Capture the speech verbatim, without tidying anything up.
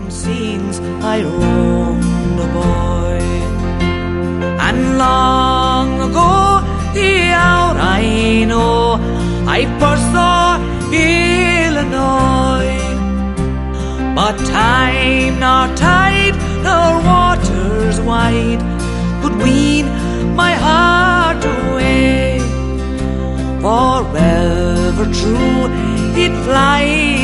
scenes I roamed a boy, and long ago, the hour I know, I first saw Illinois. But time nor tide nor waters wide could wean my heart away, forever true it flies